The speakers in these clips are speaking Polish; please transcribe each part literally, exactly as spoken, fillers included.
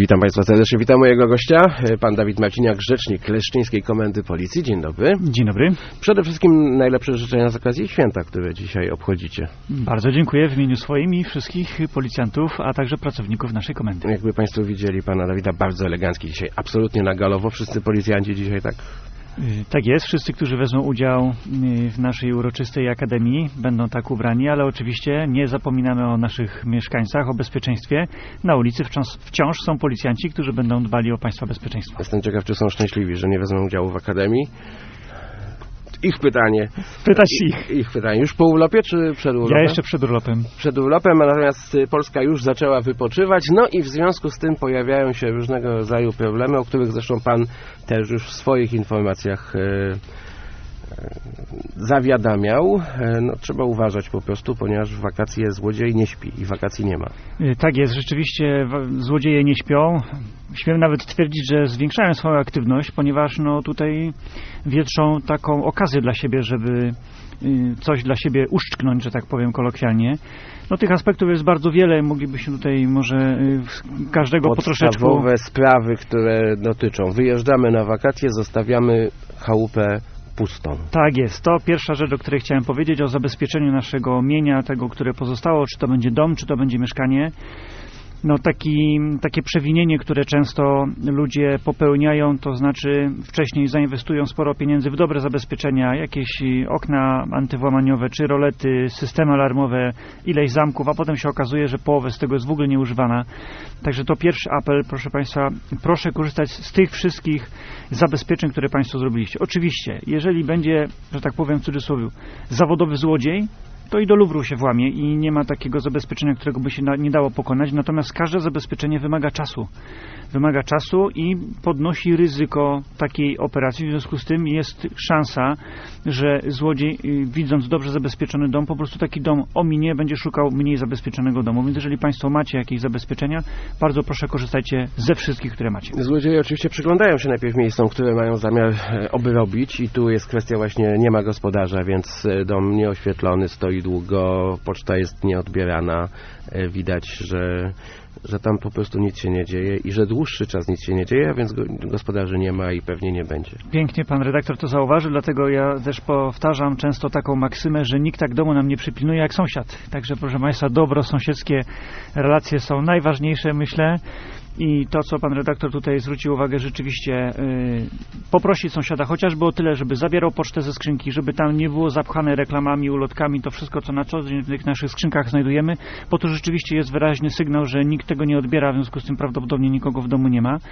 Witam Państwa serdecznie, witam mojego gościa, pan Dawid Marciniak, rzecznik Leszczyńskiej Komendy Policji. Dzień dobry. Dzień dobry. Przede wszystkim najlepsze życzenia z okazji święta, które dzisiaj obchodzicie. Bardzo dziękuję w imieniu swoim i wszystkich policjantów, a także pracowników naszej komendy. Jakby Państwo widzieli pana Dawida, bardzo elegancki dzisiaj, absolutnie na galowo. Wszyscy policjanci dzisiaj tak... Tak jest, wszyscy, którzy wezmą udział w naszej uroczystej akademii, będą tak ubrani, ale oczywiście nie zapominamy o naszych mieszkańcach, o bezpieczeństwie. Na ulicy wciąż, wciąż są policjanci, którzy będą dbali o państwa bezpieczeństwo. Jestem ciekaw, czy są szczęśliwi, że nie wezmą udziału w akademii. Ich pytanie. Pytać ich. Ich pytanie. Już po urlopie, czy przed urlopem? Ja jeszcze przed urlopem. Przed urlopem, a natomiast Polska już zaczęła wypoczywać, no i w związku z tym pojawiają się różnego rodzaju problemy, o których zresztą pan też już w swoich informacjach e, e, zawiadamiał. E, no, trzeba uważać po prostu, ponieważ w wakacje złodziej nie śpi i wakacji nie ma. Tak jest, rzeczywiście złodzieje nie śpią. Śmiem nawet twierdzić, że zwiększają swoją aktywność, ponieważ no, tutaj wietrzą taką okazję dla siebie, żeby coś dla siebie uszczknąć, że tak powiem kolokwialnie. No tych aspektów jest bardzo wiele, moglibyśmy tutaj może każdego po troszeczku... Podstawowe sprawy, które dotyczą. Wyjeżdżamy na wakacje, zostawiamy chałupę pustą. Tak jest. To pierwsza rzecz, o której chciałem powiedzieć, o zabezpieczeniu naszego mienia, tego, które pozostało, czy to będzie dom, czy to będzie mieszkanie. No taki, takie przewinienie, które często ludzie popełniają, to znaczy wcześniej zainwestują sporo pieniędzy w dobre zabezpieczenia, jakieś okna antywłamaniowe, czy rolety, systemy alarmowe, ileś zamków, a potem się okazuje, że połowa z tego jest w ogóle nieużywana. Także to pierwszy apel, proszę Państwa, proszę korzystać z tych wszystkich zabezpieczeń, które Państwo zrobiliście. Oczywiście, jeżeli będzie, że tak powiem w cudzysłowie, zawodowy złodziej, to i do Luwru się włamie i nie ma takiego zabezpieczenia, którego by się nie dało pokonać. Natomiast każde zabezpieczenie wymaga czasu. Wymaga czasu i podnosi ryzyko takiej operacji. W związku z tym jest szansa, że złodziej, widząc dobrze zabezpieczony dom, po prostu taki dom ominie, będzie szukał mniej zabezpieczonego domu. Więc jeżeli Państwo macie jakieś zabezpieczenia, bardzo proszę korzystajcie ze wszystkich, które macie. Złodzieje oczywiście przyglądają się najpierw miejscom, które mają zamiar obrobić i tu jest kwestia właśnie, nie ma gospodarza, więc dom nieoświetlony stoi długo, poczta jest nieodbierana, widać, że, że tam po prostu nic się nie dzieje i że dłuższy czas nic się nie dzieje, więc gospodarzy nie ma i pewnie nie będzie. Pięknie pan redaktor to zauważył, dlatego ja też powtarzam często taką maksymę, że nikt tak domu nam nie przypilnuje jak sąsiad. Także proszę Państwa, dobrosąsiedzkie relacje są najważniejsze, myślę. I to, co pan redaktor tutaj zwrócił uwagę, rzeczywiście yy, poprosić sąsiada chociażby o tyle, żeby zabierał pocztę ze skrzynki, żeby tam nie było zapchane reklamami, ulotkami, to wszystko, co na co dzień w tych naszych skrzynkach znajdujemy, bo to rzeczywiście jest wyraźny sygnał, że nikt tego nie odbiera, w związku z tym prawdopodobnie nikogo w domu nie ma.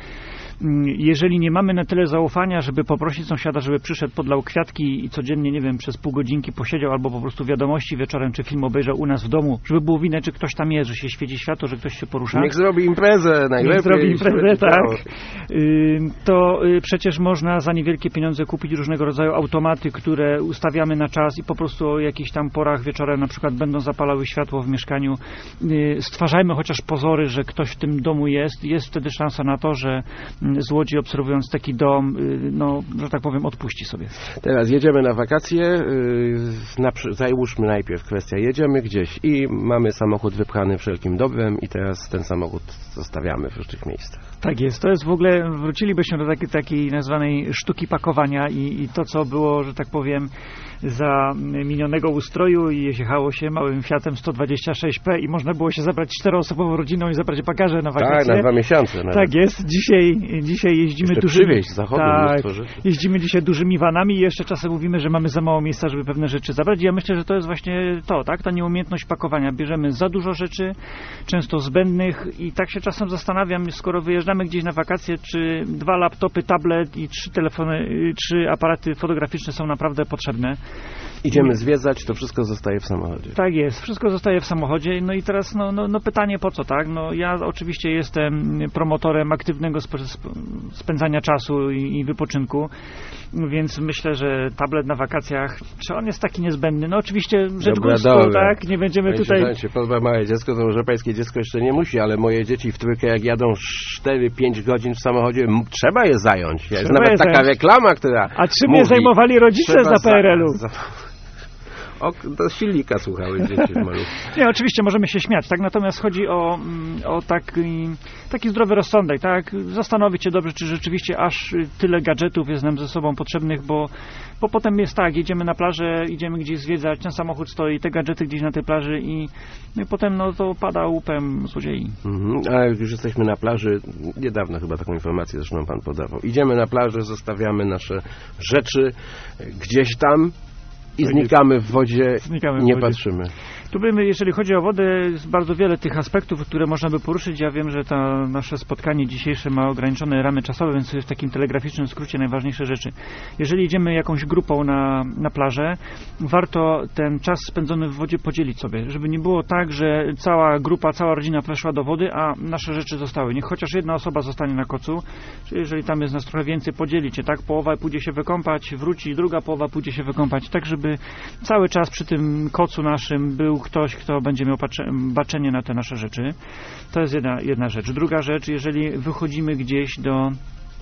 Jeżeli nie mamy na tyle zaufania, żeby poprosić sąsiada, żeby przyszedł, podlał kwiatki i codziennie, nie wiem, przez pół godzinki posiedział albo po prostu wiadomości wieczorem, czy film obejrzał u nas w domu, żeby było widać, czy ktoś tam jest, że się świeci światło, że ktoś się porusza. Niech zrobi imprezę, najlepiej. Niech zrobi imprezę, tak. To przecież można za niewielkie pieniądze kupić różnego rodzaju automaty, które ustawiamy na czas i po prostu o jakichś tam porach wieczorem na przykład będą zapalały światło w mieszkaniu. Stwarzajmy chociaż pozory, że ktoś w tym domu jest. Jest wtedy szansa na to, że złodziej, obserwując taki dom, no, że tak powiem, odpuści sobie. Teraz jedziemy na wakacje. Yy, załóżmy najpierw kwestię. Jedziemy gdzieś i mamy samochód wypchany wszelkim dobrem i teraz ten samochód zostawiamy w różnych miejscach. Tak jest. To jest w ogóle, wrócilibyśmy do takiej, takiej nazwanej sztuki pakowania i, i to, co było, że tak powiem, za minionego ustroju i jechało się małym Fiatem sto dwadzieścia sześć P i można było się zabrać czteroosobową rodziną i zabrać bagaże na wakacje. Tak, na dwa miesiące. Nawet. Tak jest. Dzisiaj, dzisiaj jeździmy jeszcze dużymi... przywieźć z zachodu. Tak, jeździmy dzisiaj dużymi vanami i jeszcze czasem mówimy, że mamy za mało miejsca, żeby pewne rzeczy zabrać. I ja myślę, że to jest właśnie to, tak? Ta nieumiejętność pakowania. Bierzemy za dużo rzeczy, często zbędnych i tak się czasem zastanawiam, skoro wyjeżdżamy gdzieś na wakacje, czy dwa laptopy, tablet i trzy telefony, trzy aparaty fotograficzne są naprawdę potrzebne. Idziemy zwiedzać, to wszystko zostaje w samochodzie. Tak jest, wszystko zostaje w samochodzie. No i teraz no, no, no pytanie po co, tak? No ja oczywiście jestem promotorem aktywnego spędzania czasu i, i wypoczynku, więc myślę, że tablet na wakacjach, czy on jest taki niezbędny? No oczywiście rzecz gustu, tak? Nie będziemy Panie tutaj... Panie pozwól, małe dziecko, to może pańskie dziecko jeszcze nie musi, ale moje dzieci w trójkę jak jadą cztery pięć godzin w samochodzie, trzeba je zająć. Jest trzeba nawet je taka zająć. reklama, która A czym mówi, je zajmowali rodzice za P R L u? Za... O, do silnika słuchały dzieci malutkie. Nie, oczywiście możemy się śmiać, tak? Natomiast chodzi o, o taki, taki zdrowy rozsądek, tak? Zastanowić się dobrze, czy rzeczywiście aż tyle gadżetów jest nam ze sobą potrzebnych, bo, bo potem jest tak, jedziemy na plażę, idziemy gdzieś zwiedzać, ten samochód stoi, te gadżety gdzieś na tej plaży i, i potem no to pada łupem złodziei. Mhm. A jak już jesteśmy na plaży, niedawno chyba taką informację zresztą pan podawał. Idziemy na plażę, zostawiamy nasze rzeczy gdzieś tam i znikamy w wodzie, Znikamy w nie wodzie. patrzymy. Tu bym, jeżeli chodzi o wodę, jest bardzo wiele tych aspektów, które można by poruszyć. Ja wiem, że to nasze spotkanie dzisiejsze ma ograniczone ramy czasowe, więc w takim telegraficznym skrócie najważniejsze rzeczy. Jeżeli idziemy jakąś grupą na, na plażę, warto ten czas spędzony w wodzie podzielić sobie, żeby nie było tak, że cała grupa, cała rodzina weszła do wody, a nasze rzeczy zostały. Niech chociaż jedna osoba zostanie na kocu, czyli jeżeli tam jest nas trochę więcej, podzielić się, tak? Połowa pójdzie się wykąpać, wróci, druga połowa pójdzie się wykąpać, tak żeby cały czas przy tym kocu naszym był ktoś, kto będzie miał baczenie na te nasze rzeczy. To jest jedna, jedna rzecz. Druga rzecz, jeżeli wychodzimy gdzieś do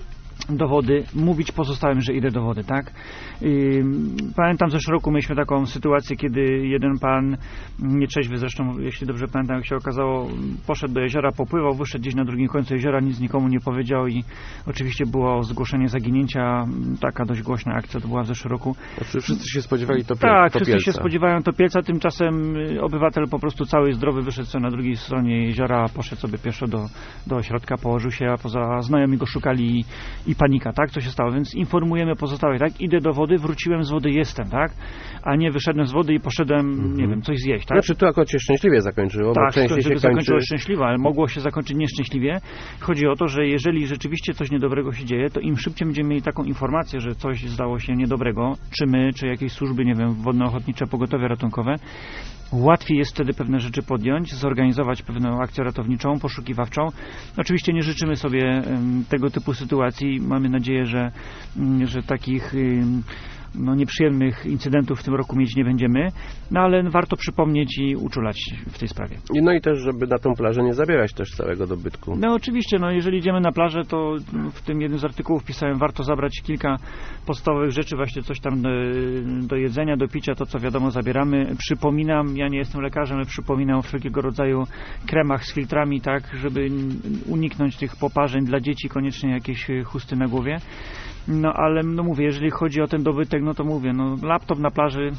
do wody, mówić pozostałym, że idę do wody, tak? Yy, pamiętam w zeszłym roku mieliśmy taką sytuację, kiedy jeden pan, nietrzeźwy zresztą, jeśli dobrze pamiętam, jak się okazało, poszedł do jeziora, popływał, wyszedł gdzieś na drugim końcu jeziora, nic nikomu nie powiedział i oczywiście było zgłoszenie zaginięcia, taka dość głośna akcja, to była w zeszłym roku. Znaczy, wszyscy się spodziewali topielca. Tak, wszyscy się spodziewają topielca, tymczasem obywatel po prostu cały zdrowy wyszedł sobie na drugiej stronie jeziora, poszedł sobie pieszo do, do ośrodka, położył się, a poza znajomi go szukali i panika, tak? Co się stało? Więc informujemy pozostałych, tak? Idę do wody, wróciłem z wody, jestem, tak? A nie wyszedłem z wody i poszedłem, mm-hmm. nie wiem, coś zjeść, tak? Znaczy tu akurat się szczęśliwie zakończyło, tak, bo częściej się kończy... zakończyło szczęśliwie, ale mogło się zakończyć nieszczęśliwie. Chodzi o to, że jeżeli rzeczywiście coś niedobrego się dzieje, to im szybciej będziemy mieli taką informację, że coś zdało się niedobrego, czy my, czy jakieś służby, nie wiem, wodno-ochotnicze, pogotowie ratunkowe, łatwiej jest wtedy pewne rzeczy podjąć, zorganizować pewną akcję ratowniczą, poszukiwawczą. Oczywiście nie życzymy sobie um, tego typu sytuacji. Mamy nadzieję, że, um, że takich um, no, nieprzyjemnych incydentów w tym roku mieć nie będziemy, no ale warto przypomnieć i uczulać w tej sprawie. No i też, żeby na tą plażę nie zabierać też całego dobytku. No oczywiście, no jeżeli idziemy na plażę, to w tym jednym z artykułów pisałem, warto zabrać kilka podstawowych rzeczy, właśnie coś tam do, do jedzenia, do picia, to co wiadomo zabieramy. Przypominam, ja nie jestem lekarzem, ale przypominam o wszelkiego rodzaju kremach z filtrami, tak, żeby uniknąć tych poparzeń dla dzieci, koniecznie jakieś chusty na głowie. No ale no mówię, jeżeli chodzi o ten dobytek, no to mówię, no laptop na plaży,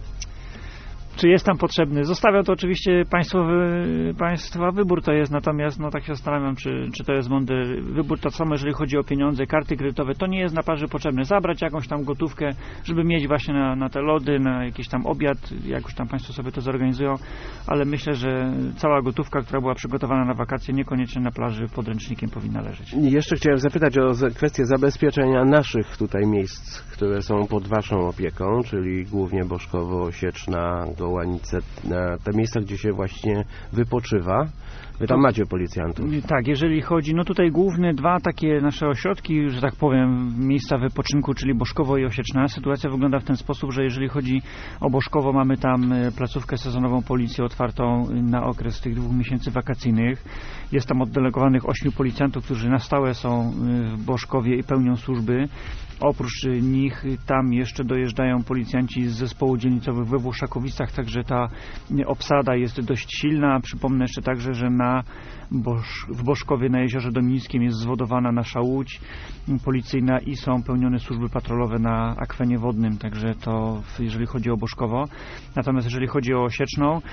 czy jest tam potrzebny? Zostawiam to oczywiście państwowy, państwa wybór to jest, natomiast no tak się zastanawiam, czy, czy to jest mądry wybór. To samo, jeżeli chodzi o pieniądze, karty kredytowe, to nie jest na plaży potrzebne. Zabrać jakąś tam gotówkę, żeby mieć właśnie na, na te lody, na jakiś tam obiad, jak już tam państwo sobie to zorganizują, ale myślę, że cała gotówka, która była przygotowana na wakacje, niekoniecznie na plaży podręcznikiem powinna leżeć. I jeszcze chciałem zapytać o kwestię zabezpieczenia naszych tutaj miejsc, które są pod waszą opieką, czyli głównie Boszkowo, Sieczna, Gołanice, te miejsca, gdzie się właśnie wypoczywa. Wy tam macie policjantów. Tak, jeżeli chodzi, no tutaj główne dwa takie nasze ośrodki, że tak powiem, miejsca wypoczynku, czyli Boszkowo i Osieczna. Sytuacja wygląda w ten sposób, że jeżeli chodzi o Boszkowo, mamy tam placówkę sezonową policji otwartą na okres tych dwóch miesięcy wakacyjnych. Jest tam oddelegowanych ośmiu policjantów, którzy na stałe są w Boszkowie i pełnią służby. Oprócz nich tam jeszcze dojeżdżają policjanci z zespołu dzielnicowych we Włoszakowicach, także ta obsada jest dość silna. Przypomnę jeszcze także, że na Bosz, w Boszkowie na Jeziorze Dominickim jest zwodowana nasza łódź policyjna i są pełnione służby patrolowe na akwenie wodnym, także to jeżeli chodzi o Boszkowo. Natomiast jeżeli chodzi o Osieczną,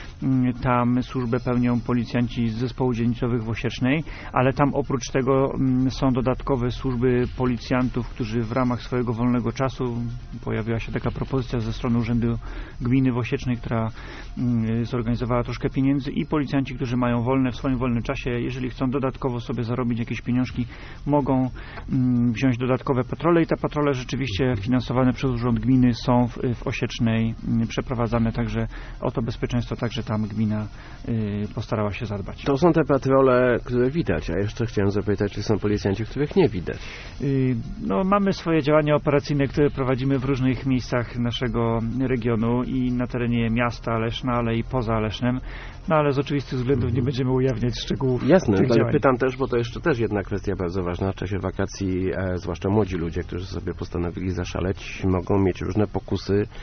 tam służbę pełnią policjanci z zespołu dzielnicowych w Osiecznej, ale tam oprócz tego są dodatkowe służby policjantów, którzy w ramach swojego wolnego czasu, pojawiła się taka propozycja ze strony Urzędu Gminy w Osiecznej, która zorganizowała troszkę pieniędzy i policjanci, którzy mają wolne w swoim wolnym czasie, jeżeli chcą dodatkowo sobie zarobić jakieś pieniążki, mogą mm, wziąć dodatkowe patrole i te patrole rzeczywiście finansowane przez Urząd Gminy są w, w Osiecznej mm, przeprowadzane, także o to bezpieczeństwo także tam gmina y, postarała się zadbać. To są te patrole, które widać, a jeszcze chciałem zapytać, czy są policjanci, których nie widać? Y, no mamy swoje działania operacyjne, które prowadzimy w różnych miejscach naszego regionu i na terenie miasta Leszna, ale i poza Lesznem. No ale z oczywistych względów nie będziemy ujawniać szczegółów. Jasne, tych ale działań. pytam też, bo to jeszcze też jedna kwestia bardzo ważna. W czasie wakacji, e, zwłaszcza młodzi ludzie, którzy sobie postanowili zaszaleć, mogą mieć różne pokusy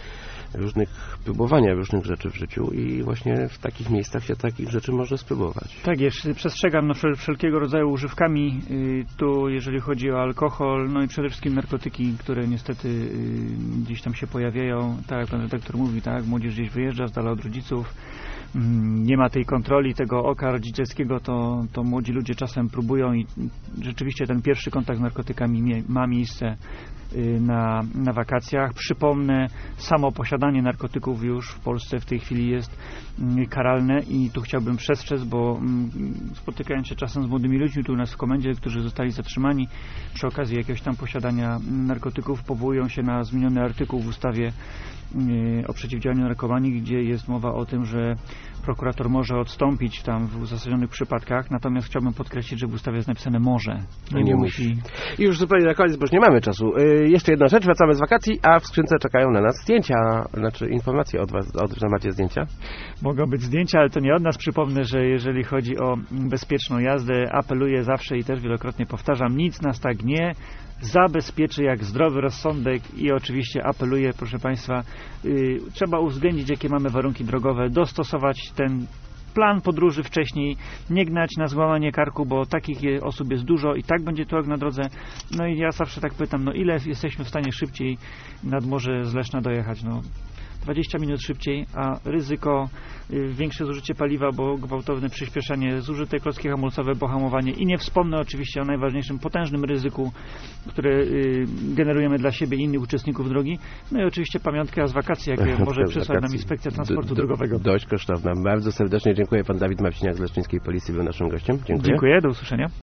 różnych próbowania różnych rzeczy w życiu i właśnie w takich miejscach się takich rzeczy można spróbować. Tak jest, przestrzegam no, wszel wszelkiego rodzaju używkami, y, tu jeżeli chodzi o alkohol, no i przede wszystkim narkotyki, które niestety y, gdzieś tam się pojawiają, tak jak pan redaktor mówi, tak, młodzież gdzieś wyjeżdża z dala od rodziców, y, nie ma tej kontroli, tego oka rodzicielskiego, to, to młodzi ludzie czasem próbują i rzeczywiście ten pierwszy kontakt z narkotykami mie ma miejsce Na, na wakacjach. Przypomnę, samo posiadanie narkotyków już w Polsce w tej chwili jest mm, karalne i tu chciałbym przestrzec, bo mm, spotykając się czasem z młodymi ludźmi tu u nas w komendzie, którzy zostali zatrzymani przy okazji jakiegoś tam posiadania narkotyków, powołują się na zmieniony artykuł w ustawie y, o przeciwdziałaniu narkomanii, gdzie jest mowa o tym, że prokurator może odstąpić tam w uzasadnionych przypadkach, natomiast chciałbym podkreślić, że w ustawie jest napisane może. Nie, nie musi. I już zupełnie na koniec, bo już nie mamy czasu. Yy, jeszcze jedna rzecz, wracamy z wakacji, a w skrzynce czekają na nas zdjęcia, znaczy informacje od was, od, że macie zdjęcia. Mogą być zdjęcia, ale to nie od nas. Przypomnę, że jeżeli chodzi o bezpieczną jazdę, apeluję zawsze i też wielokrotnie powtarzam, nic nas tak nie zabezpieczy jak zdrowy rozsądek i oczywiście apeluję, proszę Państwa, yy, trzeba uwzględnić, jakie mamy warunki drogowe, dostosować ten plan podróży wcześniej, nie gnać na złamanie karku, bo takich osób jest dużo i tak będzie to jak na drodze. No i ja zawsze tak pytam, no ile jesteśmy w stanie szybciej nad Morze z Leszna dojechać? No dwadzieścia minut szybciej, a ryzyko, y, większe zużycie paliwa, bo gwałtowne przyspieszenie, zużyte klocki hamulcowe, bo hamowanie i nie wspomnę oczywiście o najważniejszym, potężnym ryzyku, które y, generujemy dla siebie i innych uczestników drogi. No i oczywiście pamiątka z wakacji, jakie może przysłać nam Inspekcja Transportu do, Drogowego. Dość kosztowna. Bardzo serdecznie dziękuję. Pan Dawid Marciniak z Leszczyńskiej Policji był naszym gościem. Dziękuję. Dziękuję, do usłyszenia.